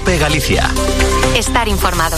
COPE Galicia. Estar informado.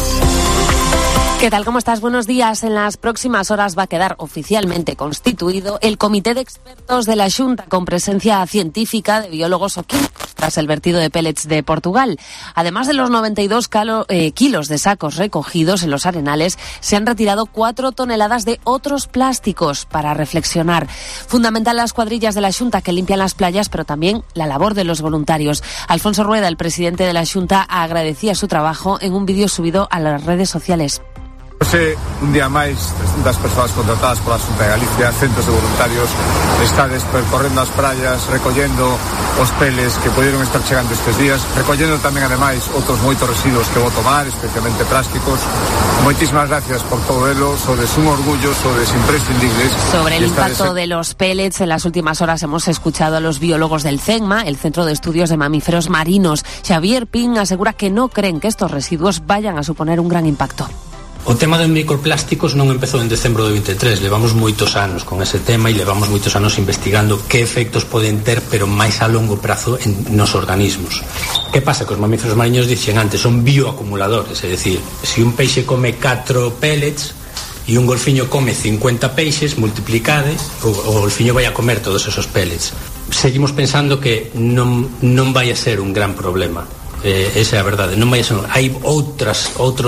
¿Qué tal? ¿Cómo estás? Buenos días. En las próximas horas va a quedar oficialmente constituido el Comité de Expertos de la Xunta con presencia científica de biólogos o químicos tras el vertido de pellets de Portugal. Además de los 92 kilos de sacos recogidos en los arenales, se han retirado 4 toneladas de otros plásticos para reflexionar. Fundamental las cuadrillas de la Xunta que limpian las playas, pero también la labor de los voluntarios. Alfonso Rueda, el presidente de la Xunta, agradecía su trabajo en un vídeo subido a las redes sociales. Hoxe, un día máis, 300 persoas contratadas pola Xunta de Galicia, centos de voluntarios, estades percorrendo as praias, recollendo os peles que poderon estar chegando estes días, recollendo tamén, ademais, outros moitos residuos que boto mar, especialmente plásticos. Moitísimas gracias por todo elo, sodes un orgullo, sodes imprescindibles. Sobre el impacto de los pellets, en las últimas horas hemos escuchado a los biólogos del CENMA, el Centro de Estudios de Mamíferos Marinos. Xavier Pin asegura que no creen que estos residuos vayan a suponer un gran impacto. O tema dos microplásticos non empezou en decembro de 23, levamos moitos anos con ese tema e levamos moitos anos investigando que efectos poden ter, pero máis a longo prazo nos organismos. Que pasa? Que os mamíferos mariños dicen antes, son bioacumuladores, é dicir, se un peixe come 4 pellets e un golfiño come 50 peixes, multiplicade, o golfiño vai a comer todos esos pellets. Seguimos pensando que non vai a ser un gran problema. Esa é a verdade, non vai a ser. Hai outras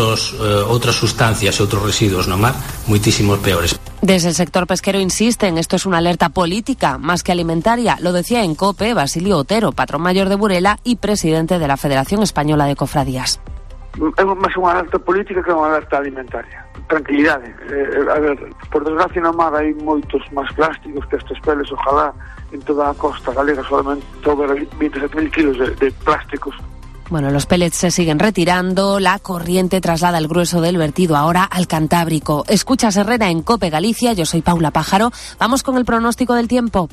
sustancias e outros residuos no mar moitísimos peores. Desde el sector pesquero insisten, esto es una alerta política más que alimentaria. Lo decía en COPE Basilio Otero, patrón mayor de Burela y presidente de la Federación Española de Cofradías. É máis unha alerta política que unha alerta alimentaria. Tranquilidade. A ver, por desgracia no mar hai moitos máis plásticos que estes peles, ojalá en toda a costa galega solamente todo 27.000 kilos de plásticos. Bueno, los pellets se siguen retirando, la corriente traslada el grueso del vertido ahora al Cantábrico. Escuchas Herrera en COPE Galicia, yo soy Paula Pájaro. Vamos con el pronóstico del tiempo.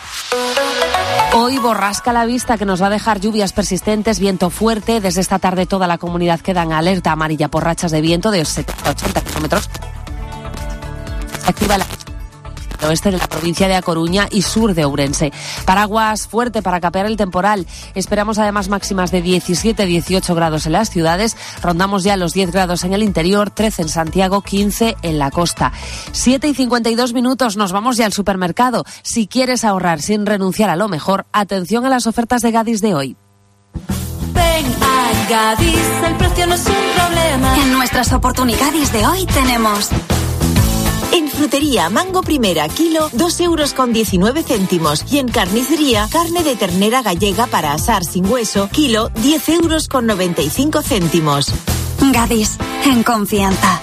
Hoy borrasca la vista que nos va a dejar lluvias persistentes, viento fuerte. Desde esta tarde toda la comunidad queda en alerta amarilla por rachas de viento de 70 a 80 kilómetros. Se activa la oeste de la provincia de A Coruña y sur de Ourense. Paraguas fuerte para capear el temporal. Esperamos además máximas de 17-18 grados en las ciudades. Rondamos ya los 10 grados en el interior, 13 en Santiago, 15 en la costa. 7:52, nos vamos ya al supermercado. Si quieres ahorrar sin renunciar a lo mejor, atención a las ofertas de Gadis de hoy. Ven a Gadis, el precio no es un problema. En nuestras oportunidades de hoy tenemos... En frutería, mango primera, kilo, 2,19 €. Y en carnicería, carne de ternera gallega para asar sin hueso, kilo, 10,95 €. Gadis, en confianza.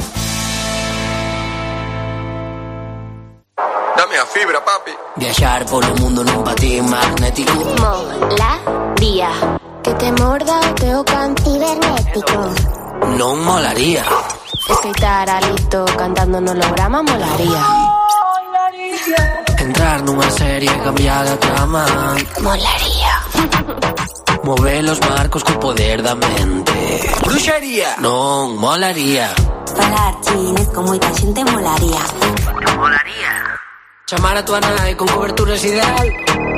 Dame a fibra, papi. Viajar por el mundo en un patín magnético. Molaría. Que te morda o te tocan cibernético. Non molaría. Escoitar Alito cantando no holograma molaría. Entrar nunha serie e cambiar a trama Molaría. Mover los marcos co poder da mente. Bruxería. Non molaría. Falar chinés con moita xente molaría. Molaría. Chamar a tua nai con cobertura ideal.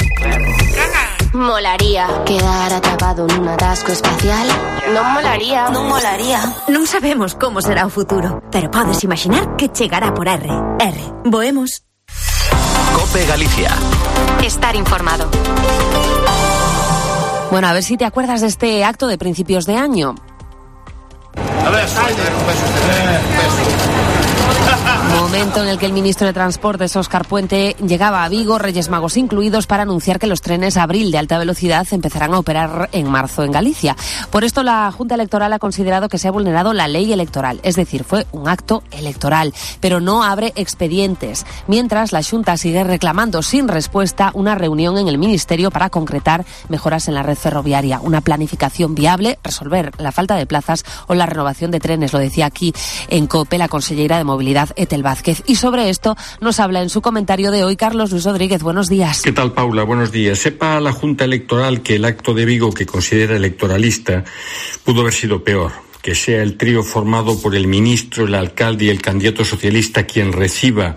Molaría. Quedar atrapado nun atasco espacial. Non molaría. Non molaría. Non sabemos como será o futuro, pero podes imaginar que chegará por R. Voemos. COPE Galicia. Estar informado. Bueno, a ver si te acuerdas de este acto de principios de año. A ver, un beso. Momento en el que el ministro de Transportes, Óscar Puente, llegaba a Vigo, Reyes Magos incluidos, para anunciar que los trenes Abril de alta velocidad empezarán a operar en marzo en Galicia. Por esto la Junta Electoral ha considerado que se ha vulnerado la ley electoral, es decir, fue un acto electoral, pero no abre expedientes. Mientras, la Xunta sigue reclamando sin respuesta una reunión en el Ministerio para concretar mejoras en la red ferroviaria, una planificación viable, resolver la falta de plazas o la renovación de trenes, lo decía aquí en COPE la consellera de Movilidad, Etel Vázquez. Y sobre esto nos habla en su comentario de hoy Carlos Luis Rodríguez. Buenos días. ¿Qué tal, Paula? Buenos días. Sepa la Junta Electoral que el acto de Vigo, que considera electoralista, pudo haber sido peor. Que sea el trío formado por el ministro, el alcalde y el candidato socialista quien reciba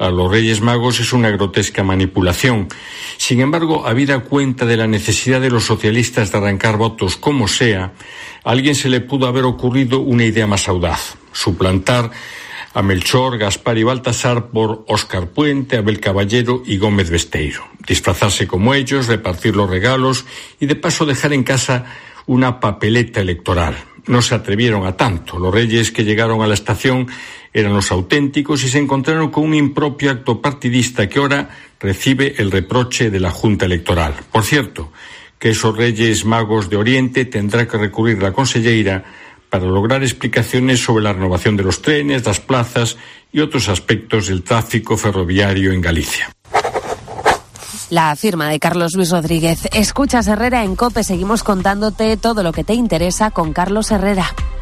a los Reyes Magos es una grotesca manipulación. Sin embargo, habida cuenta de la necesidad de los socialistas de arrancar votos como sea, a alguien se le pudo haber ocurrido una idea más audaz: suplantar a Melchor, Gaspar y Baltasar por Óscar Puente, Abel Caballero y Gómez Besteiro. Disfrazarse como ellos, repartir los regalos y de paso dejar en casa una papeleta electoral. No se atrevieron a tanto. Los reyes que llegaron a la estación eran los auténticos y se encontraron con un impropio acto partidista que ahora recibe el reproche de la Junta Electoral. Por cierto, que esos Reyes Magos de Oriente tendrá que recurrir a la conselleira para lograr explicaciones sobre la renovación de los trenes, las plazas y otros aspectos del tráfico ferroviario en Galicia. La firma de Carlos Luis Rodríguez. Escuchas Herrera en COPE. Seguimos contándote todo lo que te interesa con Carlos Herrera.